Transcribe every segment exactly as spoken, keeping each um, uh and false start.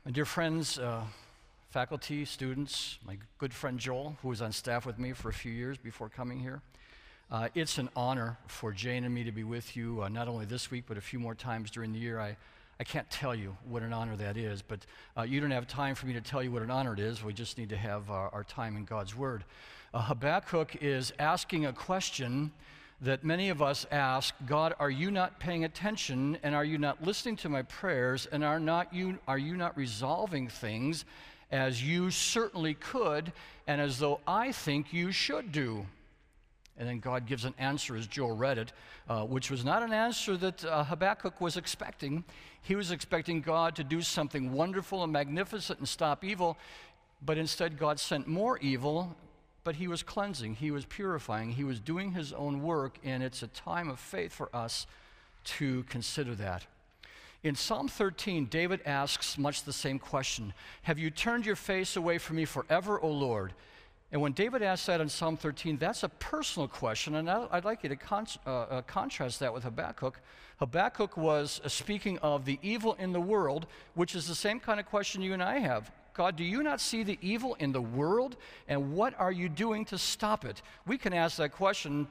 My dear friends, uh, faculty, students, my good friend Joel, who was on staff with me for a few years before coming here, uh, it's an honor for Jane and me to be with you, uh, not only this week, but a few more times during the year. I, I can't tell you what an honor that is, but uh, you don't have time for me to tell you what an honor it is. We just need to have our, our time in God's Word. Uh, Habakkuk is asking a question that many of us ask: God, are you not paying attention, and are you not listening to my prayers, and are not you are you not resolving things as you certainly could, and as though I think you should do? And then God gives an answer, as Joel read it, uh, which was not an answer that uh, Habakkuk was expecting. He was expecting God to do something wonderful and magnificent and stop evil, but instead God sent more evil. But he was cleansing, he was purifying, he was doing his own work, and it's a time of faith for us to consider that. In Psalm thirteen, David asks much the same question: have you turned your face away from me forever, O Lord? And when David asks that in Psalm thirteen, that's a personal question, and I'd like you to con uh, uh, contrast that with Habakkuk. Habakkuk was uh, speaking of the evil in the world, which is the same kind of question you and I have. God, do you not see the evil in the world, and what are you doing to stop it? We can ask that question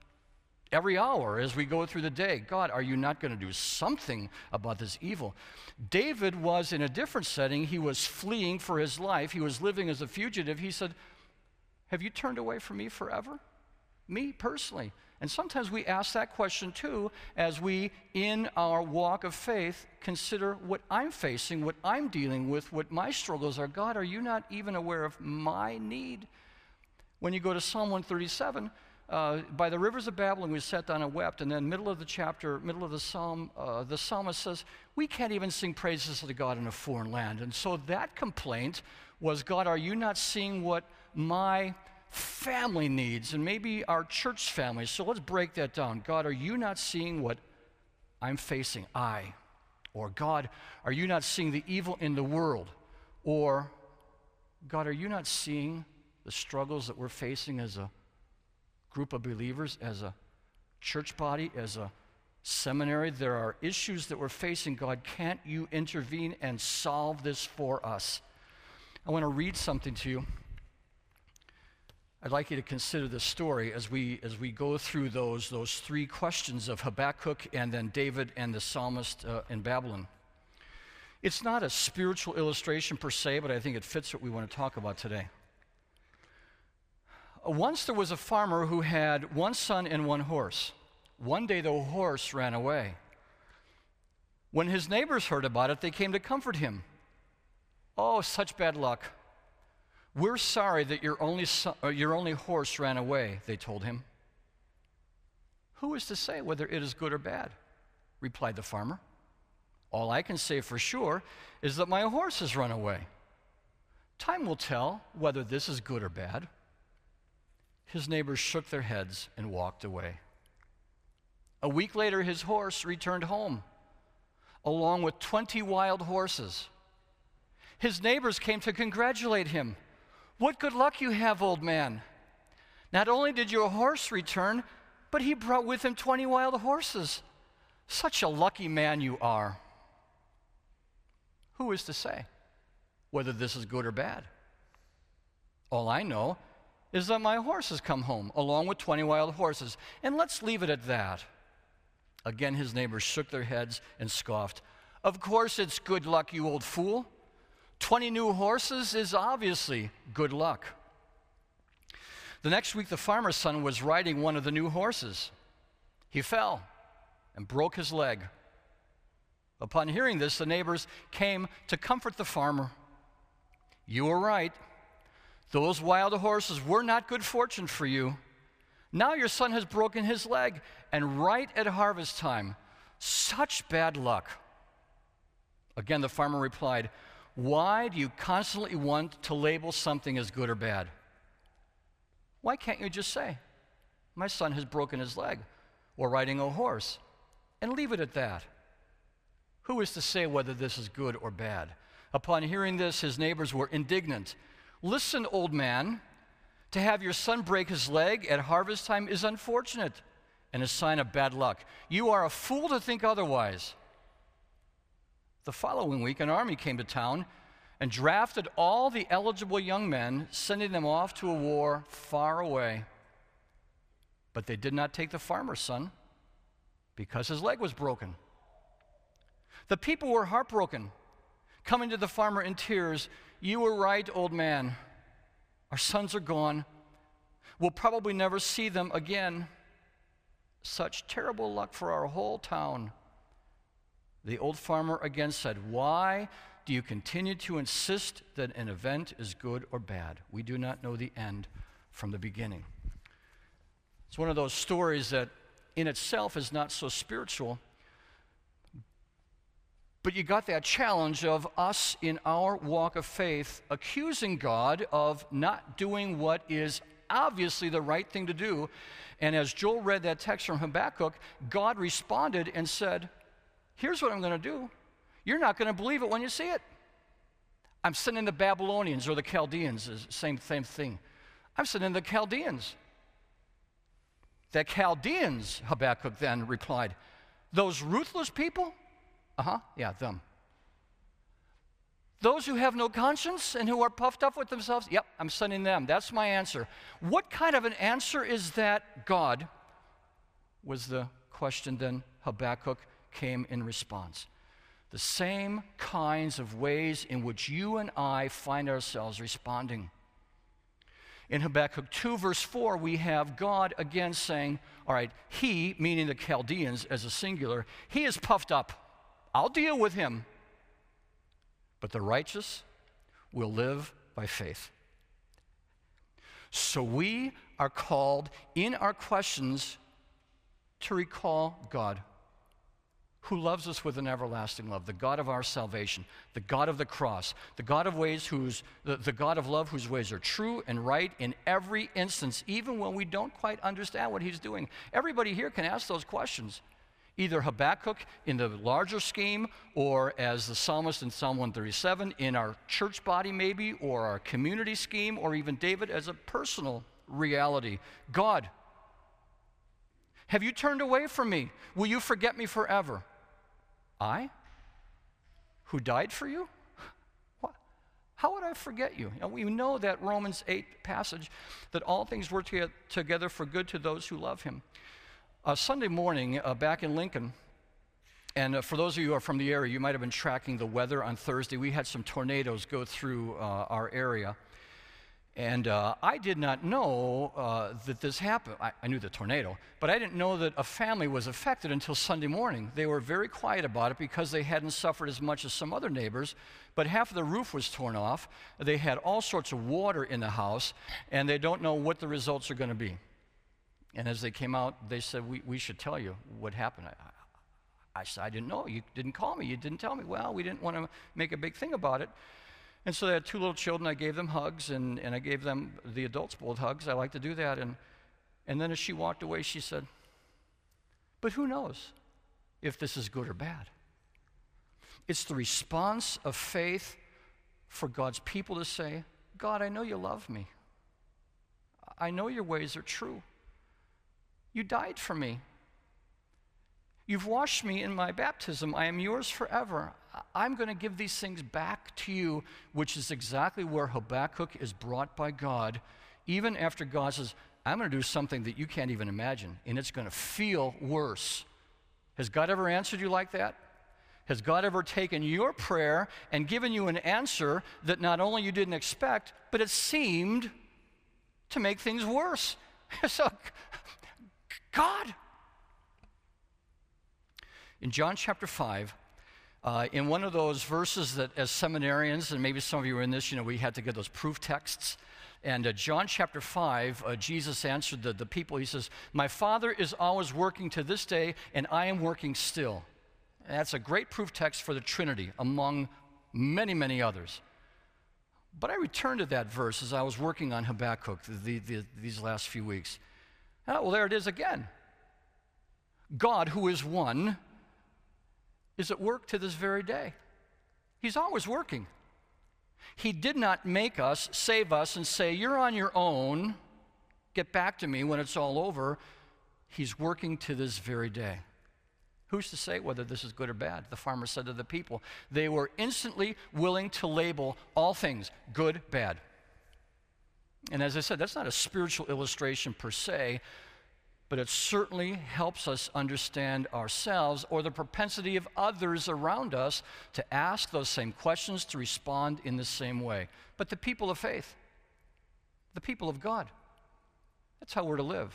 every hour as we go through the day. God, are you not going to do something about this evil? David was in a different setting. He was fleeing for his life. He was living as a fugitive. He said, have you turned away from me forever? Me personally. And sometimes we ask that question too as we, in our walk of faith, consider what I'm facing, what I'm dealing with, what my struggles are. God, are you not even aware of my need? When you go to Psalm one thirty-seven, uh, by the rivers of Babylon we sat down and wept, and then middle of the chapter, middle of the psalm, uh, the psalmist says, we can't even sing praises to God in a foreign land. And so that complaint was, God, are you not seeing what my family needs, and maybe our church family? So let's break that down. God, are you not seeing what I'm facing? I. Or God, are you not seeing the evil in the world? Or God, are you not seeing the struggles that we're facing as a group of believers, as a church body, as a seminary? There are issues that we're facing. God, can't you intervene and solve this for us? I want to read something to you. I'd like you to consider this story as we as we go through those those three questions of Habakkuk and then David and the psalmist uh, in Babylon. It's not a spiritual illustration per se, but I think it fits what we want to talk about today. Uh, once there was a farmer who had one son and one horse. One day the horse ran away. When his neighbors heard about it, they came to comfort him. Oh, such bad luck. We're sorry that your only, son, uh, your only horse ran away, they told him. Who is to say whether it is good or bad? Replied the farmer. All I can say for sure is that my horse has run away. Time will tell whether this is good or bad. His neighbors shook their heads and walked away. A week later, his horse returned home, along with twenty wild horses. His neighbors came to congratulate him. What good luck you have, old man. Not only did your horse return, but he brought with him twenty wild horses. Such a lucky man you are. Who is to say whether this is good or bad? All I know is that my horse has come home, along with twenty wild horses, and let's leave it at that. Again, his neighbors shook their heads and scoffed. Of course it's good luck, you old fool. twenty new horses is obviously good luck. The next week, the farmer's son was riding one of the new horses. He fell and broke his leg. Upon hearing this, the neighbors came to comfort the farmer. You were right. Those wild horses were not good fortune for you. Now your son has broken his leg, and right at harvest time. Such bad luck. Again, the farmer replied, why do you constantly want to label something as good or bad? Why can't you just say, my son has broken his leg, or riding a horse, and leave it at that? Who is to say whether this is good or bad? Upon hearing this, his neighbors were indignant. Listen, old man, to have your son break his leg at harvest time is unfortunate and a sign of bad luck. You are a fool to think otherwise. The following week, an army came to town and drafted all the eligible young men, sending them off to a war far away. But they did not take the farmer's son because his leg was broken. The people were heartbroken, coming to the farmer in tears. "You were right, old man. Our sons are gone. We'll probably never see them again. Such terrible luck for our whole town." The old farmer again said, "Why do you continue to insist that an event is good or bad? We do not know the end from the beginning." It's one of those stories that in itself is not so spiritual, but you got that challenge of us in our walk of faith accusing God of not doing what is obviously the right thing to do. And as Joel read that text from Habakkuk, God responded and said, "Here's what I'm going to do. You're not going to believe it when you see it. I'm sending the Babylonians or the Chaldeans, same, same thing. I'm sending the Chaldeans." The Chaldeans, Habakkuk then replied, "Those ruthless people?" Uh-huh, yeah, them. "Those who have no conscience and who are puffed up with themselves?" Yep, I'm sending them. That's my answer. What kind of an answer is that, God? Was the question then Habakkuk came in response. The same kinds of ways in which you and I find ourselves responding. In Habakkuk two, verse four, we have God again saying, all right, he, meaning the Chaldeans as a singular, he is puffed up. I'll deal with him. But the righteous will live by faith. So we are called in our questions to recall God, who loves us with an everlasting love, the God of our salvation, the God of the cross, the God of ways whose, the, the God of love whose ways are true and right in every instance, even when we don't quite understand what he's doing. Everybody here can ask those questions. Either Habakkuk in the larger scheme, or as the psalmist in Psalm one thirty-seven, in our church body maybe, or our community scheme, or even David as a personal reality. God, have you turned away from me? Will you forget me forever? I, who died for you? What? How would I forget you? And we know that Romans eight passage, that all things work together for good to those who love him. Uh, Sunday morning, uh, back in Lincoln, and uh, for those of you who are from the area, you might have been tracking the weather on Thursday. We had some tornadoes go through uh, our area. And uh, I did not know uh, that this happened. I, I knew the tornado, but I didn't know that a family was affected until Sunday morning. They were very quiet about it because they hadn't suffered as much as some other neighbors, but half of the roof was torn off. They had all sorts of water in the house, and they don't know what the results are going to be. And as they came out, they said, we, we should tell you what happened. I, I said, I didn't know. You didn't call me. You didn't tell me. Well, we didn't want to make a big thing about it. And so they had two little children. I gave them hugs, and, and I gave them, the adults, both hugs. I like to do that. And, and then as she walked away, she said, but who knows if this is good or bad? It's the response of faith for God's people to say, God, I know you love me. I know your ways are true. You died for me. You've washed me in my baptism. I am yours forever. I'm going to give these things back to you, which is exactly where Habakkuk is brought by God, even after God says, I'm going to do something that you can't even imagine, and it's going to feel worse. Has God ever answered you like that? Has God ever taken your prayer and given you an answer that not only you didn't expect, but it seemed to make things worse? So, God. In John chapter five, uh, in one of those verses that as seminarians, and maybe some of you were in this, you know, we had to get those proof texts. And uh, John chapter five, uh, Jesus answered the, the people. He says, my Father is always working to this day, and I am working still. And that's a great proof text for the Trinity, among many, many others. But I returned to that verse as I was working on Habakkuk the, the, these last few weeks. Oh, well, there it is again. God, who is one, is at work to this very day. He's always working. He did not make us, save us, and say, you're on your own, get back to me when it's all over. He's working to this very day. Who's to say whether this is good or bad? The farmer said to the people. They were instantly willing to label all things good, bad. And as I said, that's not a spiritual illustration per se, but it certainly helps us understand ourselves or the propensity of others around us to ask those same questions, to respond in the same way. But the people of faith, the people of God, that's how we're to live.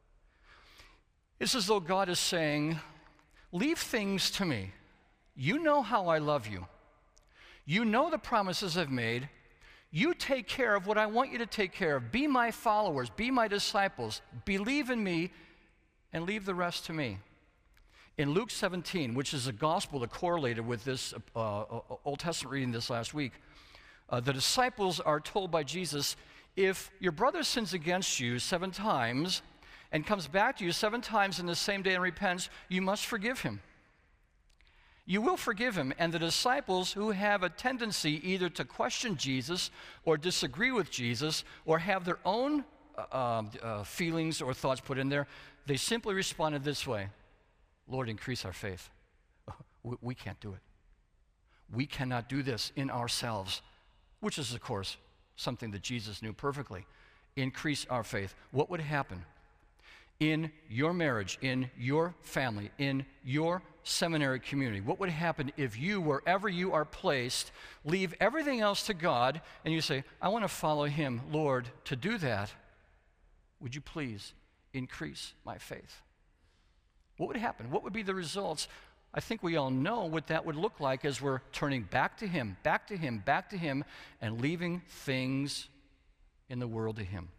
It's as though God is saying, leave things to me. You know how I love you. You know the promises I've made. You take care of what I want you to take care of. Be my followers. Be my disciples. Believe in me and leave the rest to me. In Luke seventeen, which is a gospel that correlated with this uh, Old Testament reading this last week, uh, the disciples are told by Jesus, if your brother sins against you seven times and comes back to you seven times in the same day and repents, you must forgive him. You will forgive him. And the disciples who have a tendency either to question Jesus or disagree with Jesus or have their own uh, uh, feelings or thoughts put in there, they simply responded this way, Lord, increase our faith. We, we can't do it. We cannot do this in ourselves, which is, of course, something that Jesus knew perfectly. Increase our faith. What would happen in your marriage, in your family, in your seminary community? What would happen if you, wherever you are placed, leave everything else to God and you say, I want to follow him. Lord, to do that, would you please increase my faith? What would happen? What would be the results? I think we all know what that would look like as we're turning back to him, back to him, back to him, and leaving things in the world to him.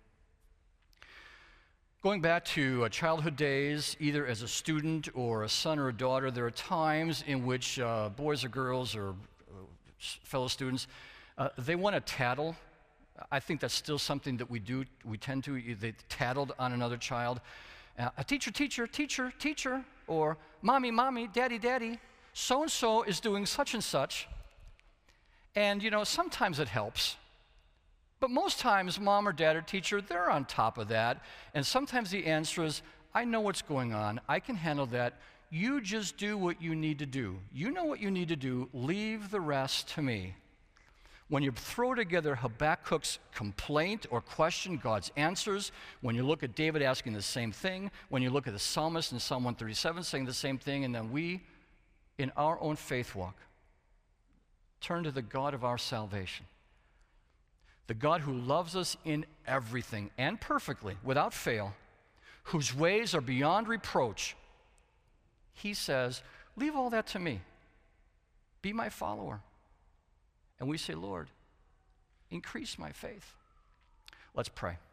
Going back to uh, childhood days, either as a student or a son or a daughter, there are times in which uh, boys or girls or uh, fellow students, uh, they want to tattle. I think that's still something that we do. We tend to. They tattled on another child. Uh, a teacher, teacher, teacher, teacher, or mommy, mommy, daddy, daddy, so-and-so is doing such and such. And, you know, sometimes it helps. But most times, mom or dad or teacher, they're on top of that. And sometimes the answer is, I know what's going on. I can handle that. You just do what you need to do. You know what you need to do. Leave the rest to me. When you throw together Habakkuk's complaint or question, God's answers, when you look at David asking the same thing, when you look at the psalmist in Psalm one thirty-seven saying the same thing, and then we, in our own faith walk, turn to the God of our salvation. The God who loves us in everything and perfectly, without fail, whose ways are beyond reproach. He says, leave all that to me. Be my follower. And we say, Lord, increase my faith. Let's pray.